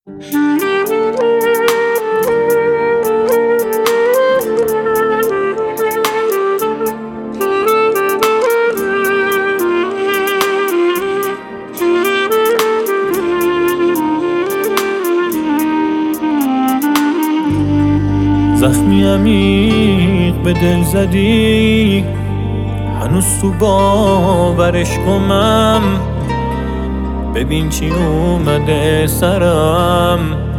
زخمی عمیق به دل زدی، هنوز تو باورش گمم. ببین چی اومده سرم،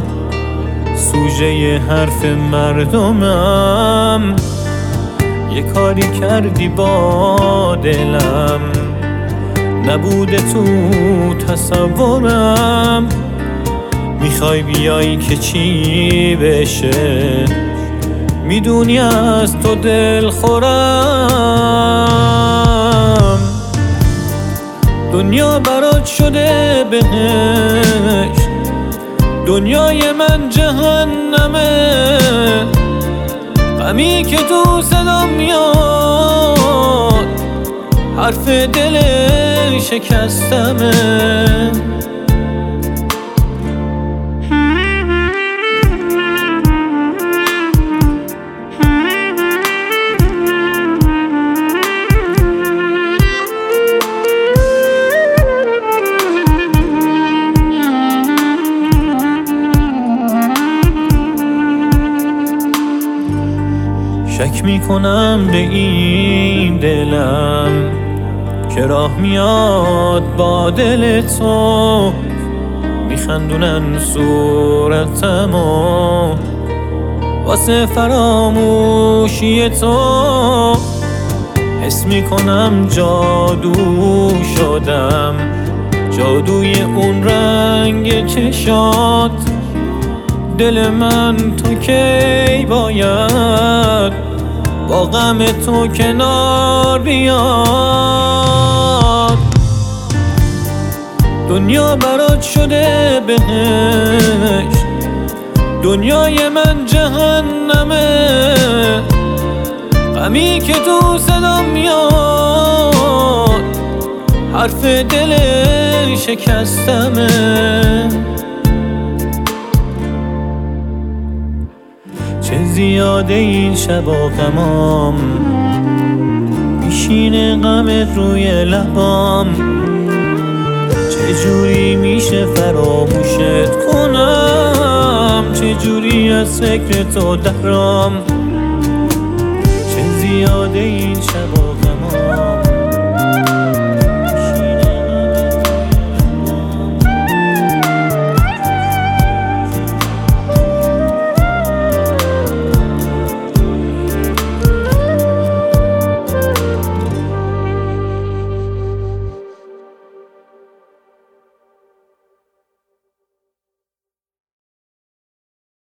سوژه حرف مردمم. یه کاری کردی با دلم، نبوده تو تصورم. میخوای بیایی که چی بشه، میدونی از تو دل خورم. دنیا برات شده بهشت، دنیای من جهنمه. غمی که تو صدام میاد، حرف دل شکستمه. شک میکنم به این دلم که راه میاد با دل تو. میخندونن صورتمو واسه فراموشی تو. حس میکنم جادو شدم، جادوی اون رنگ چشات. دل من تو کی باید با غم تو کنار بیاد. دنیا برات شده بهشت، دنیای من جهنمه. غمی که تو صدام میاد، حرف دل شکستمه. چه زیاده این شب و غمام، میشینه غمت روی لبام. چجوری میشه فراموشت کنم، چجوری از فکر تو درام. چه زیاده این شب و غمام.